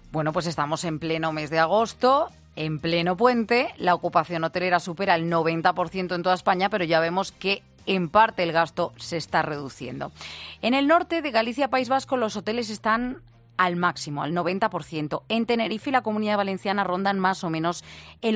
Bueno, pues estamos en pleno mes de agosto, en pleno puente, la ocupación hotelera supera el 90% en toda España, pero ya vemos que en parte el gasto se está reduciendo. En el norte de Galicia, País Vasco, los hoteles están al máximo, al 90%. En Tenerife y la Comunidad Valenciana rondan más o menos el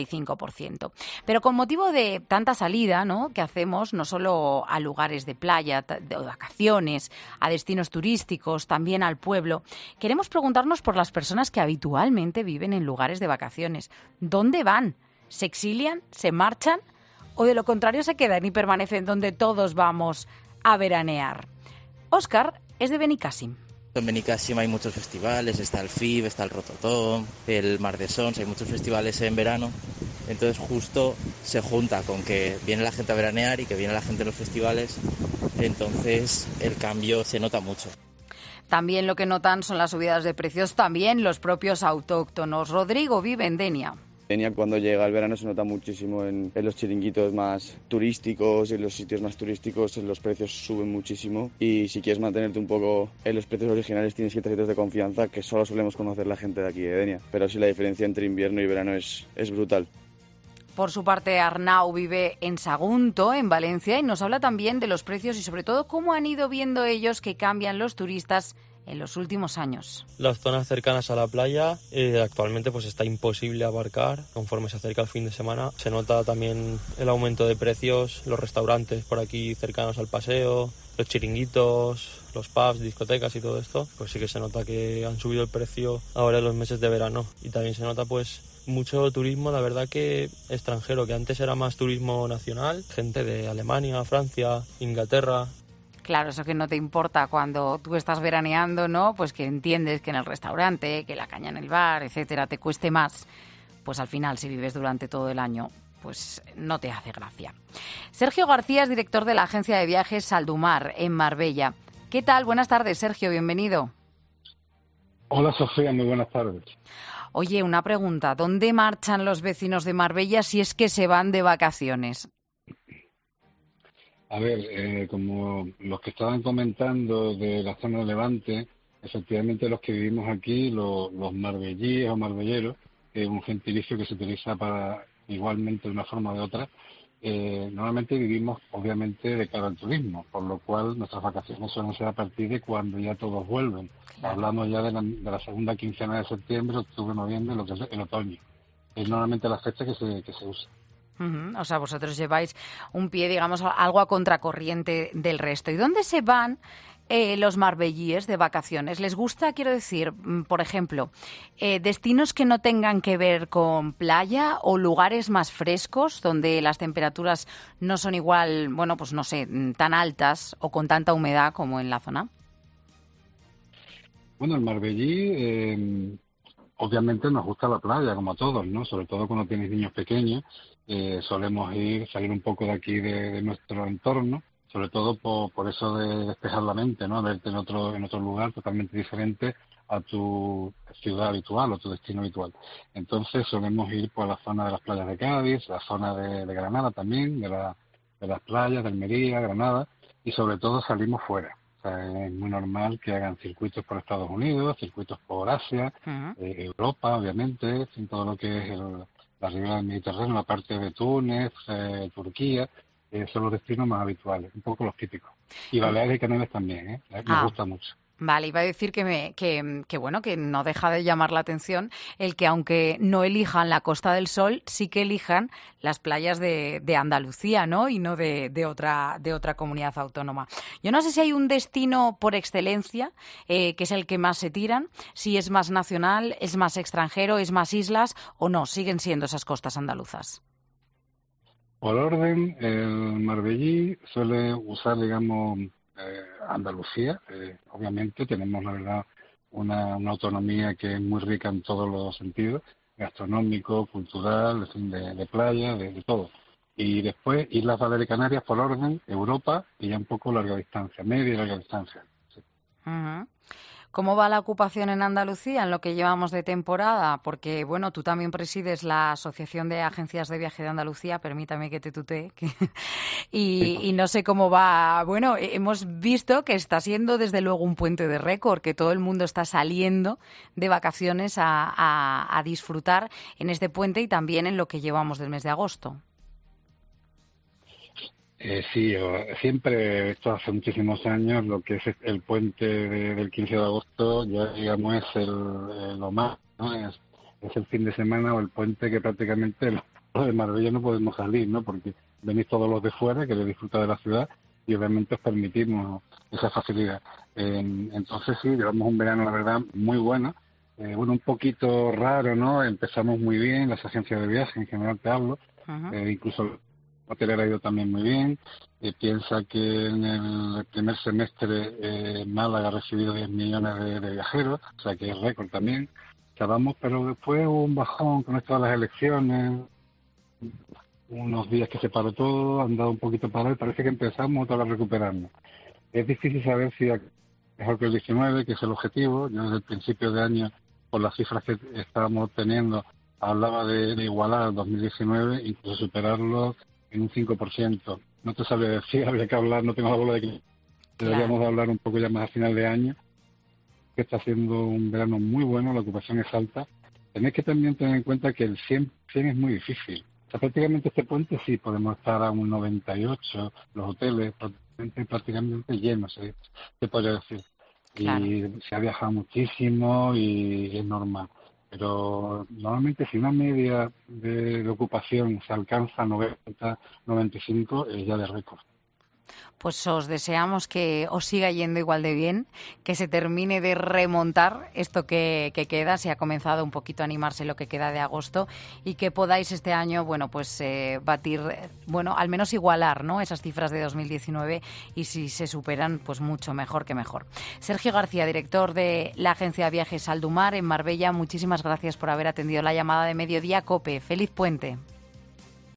85%. Pero con motivo de tanta salida, ¿no?, que hacemos, no solo a lugares de playa, de vacaciones, a destinos turísticos, también al pueblo, queremos preguntarnos por las personas que habitualmente viven en lugares de vacaciones. ¿Dónde van? ¿Se exilian? ¿Se marchan? ¿O de lo contrario se quedan y permanecen donde todos vamos a veranear? Óscar es de Benicàssim. En Benicàssim hay muchos festivales, está el FIB, está el Rototón, el Mar de Sons, hay muchos festivales en verano. Entonces justo se junta con que viene la gente a veranear y que viene la gente a los festivales, entonces el cambio se nota mucho. También lo que notan son las subidas de precios, también los propios autóctonos. Rodrigo vive en Denia. Denia, cuando llega el verano, se nota muchísimo en los chiringuitos más turísticos, en los sitios más turísticos los precios suben muchísimo, y si quieres mantenerte un poco en los precios originales tienes que ir a sitios de confianza que solo solemos conocer la gente de aquí de Denia, pero sí la diferencia entre invierno y verano es brutal. Por su parte, Arnau vive en Sagunto, en Valencia, y nos habla también de los precios y sobre todo cómo han ido viendo ellos que cambian los turistas en los últimos años. Las zonas cercanas a la playa actualmente pues está imposible abarcar conforme se acerca el fin de semana. Se nota también el aumento de precios, los restaurantes por aquí cercanos al paseo, los chiringuitos, los pubs, discotecas y todo esto, pues sí que se nota que han subido el precio ahora en los meses de verano. Y también se nota pues mucho turismo, la verdad, que extranjero, que antes era más turismo nacional, gente de Alemania, Francia, Inglaterra. Claro, eso que no te importa cuando tú estás veraneando, ¿no? Pues que entiendes que en el restaurante, que la caña en el bar, etcétera, te cueste más. Pues al final, si vives durante todo el año, pues no te hace gracia. Sergio García es director de la agencia de viajes Saldumar, en Marbella. ¿Qué tal? Buenas tardes, Sergio, bienvenido. Hola, Sofía, muy buenas tardes. Oye, una pregunta. ¿Dónde marchan los vecinos de Marbella si es que se van de vacaciones? A ver, como los que estaban comentando de la zona de Levante, efectivamente los que vivimos aquí, los marbellíes o marbelleros, que es un gentilicio que se utiliza para igualmente de una forma o de otra, normalmente vivimos obviamente de cara al turismo, por lo cual nuestras vacaciones suelen ser a partir de cuando ya todos vuelven. Claro. Hablamos ya de la segunda quincena de septiembre, octubre, noviembre, lo que es el otoño. Es normalmente la fecha que se usa. O sea, vosotros lleváis un pie, digamos, algo a contracorriente del resto. ¿Y dónde se van los marbellíes de vacaciones? ¿Les gusta, quiero decir, por ejemplo, destinos que no tengan que ver con playa o lugares más frescos donde las temperaturas no son igual, bueno, pues no sé, tan altas o con tanta humedad como en la zona? Bueno, el marbellí, obviamente nos gusta la playa, como a todos, ¿no? Sobre todo cuando tienes niños pequeños. Solemos salir un poco de aquí de nuestro entorno, sobre todo por eso de despejar la mente, ¿no? Verte en otro lugar totalmente diferente a tu ciudad habitual o tu destino habitual. Entonces solemos ir por la zona de las playas de Cádiz, la zona de Granada también, de las playas de Almería, Granada, y sobre todo salimos fuera. O sea, es muy normal que hagan circuitos por Estados Unidos, circuitos por Asia, Europa, obviamente, en todo lo que es la ribera del Mediterráneo, la parte de Túnez, Turquía, son los destinos más habituales, un poco los típicos. Y Baleares y Canarias también, me gusta mucho. Vale, iba a decir que bueno, que no deja de llamar la atención el que aunque no elijan la Costa del Sol, sí que elijan las playas de Andalucía, ¿no? Y no de otra comunidad autónoma. Yo no sé si hay un destino por excelencia que es el que más se tiran, si es más nacional, es más extranjero, es más islas o no, siguen siendo esas costas andaluzas. Por orden, el marbellí suele usar, digamos, Andalucía. Obviamente tenemos, la verdad, una autonomía que es muy rica en todos los sentidos, gastronómico, cultural, de playa, de todo. Y después Islas Baleares y Canarias por orden, Europa y ya un poco larga distancia, media y larga distancia. Sí. ¿Cómo va la ocupación en Andalucía en lo que llevamos de temporada? Porque, bueno, tú también presides la Asociación de Agencias de Viaje de Andalucía, permítame que te tutee, y no sé cómo va. Bueno, hemos visto que está siendo desde luego un puente de récord, que todo el mundo está saliendo de vacaciones a disfrutar en este puente y también en lo que llevamos del mes de agosto. Sí, siempre, esto hace muchísimos años, lo que es el puente del 15 de agosto, ya digamos es lo más, ¿no? Es el fin de semana o el puente que prácticamente los de Marbella no podemos salir, ¿no? Porque venís todos los de fuera, que disfrutar de la ciudad, y obviamente os permitimos esa facilidad. Entonces sí, llevamos un verano, la verdad, muy bueno. Un poquito raro, ¿no? Empezamos muy bien, las agencias de viaje, en general te hablo, incluso hotelera ha ido también muy bien. Piensa que en el primer semestre Málaga ha recibido 10 millones de viajeros, o sea que es récord también. Estábamos, pero después hubo un bajón con esto de las elecciones, unos días que se paró todo, han dado un poquito para y parece que empezamos otra vez a recuperarnos. Es difícil saber si es mejor que el 19, que es el objetivo. Yo desde el principio de año, por las cifras que estábamos obteniendo, hablaba de igualar al 2019, incluso superarlo en un 5%. No te sabría decir, habría que hablar, no tengo la bola de que deberíamos de hablar un poco ya más a final de año, que está haciendo un verano muy bueno, la ocupación es alta. Tenéis que también tener en cuenta que el 100 es muy difícil. O sea, prácticamente este puente sí podemos estar a un 98, los hoteles prácticamente llenos, se podría decir. Claro. Y se ha viajado muchísimo y es normal. Pero normalmente si una media de ocupación se alcanza 90, 95, es ya de récord. Pues os deseamos que os siga yendo igual de bien, que se termine de remontar esto que queda, se ha comenzado un poquito a animarse lo que queda de agosto y que podáis este año, bueno, pues batir, bueno, al menos igualar, ¿no?, esas cifras de 2019 y si se superan, pues mucho mejor que mejor. Sergio García, director de la agencia de viajes Aldumar en Marbella, muchísimas gracias por haber atendido la llamada de Mediodía COPE. ¡Feliz puente!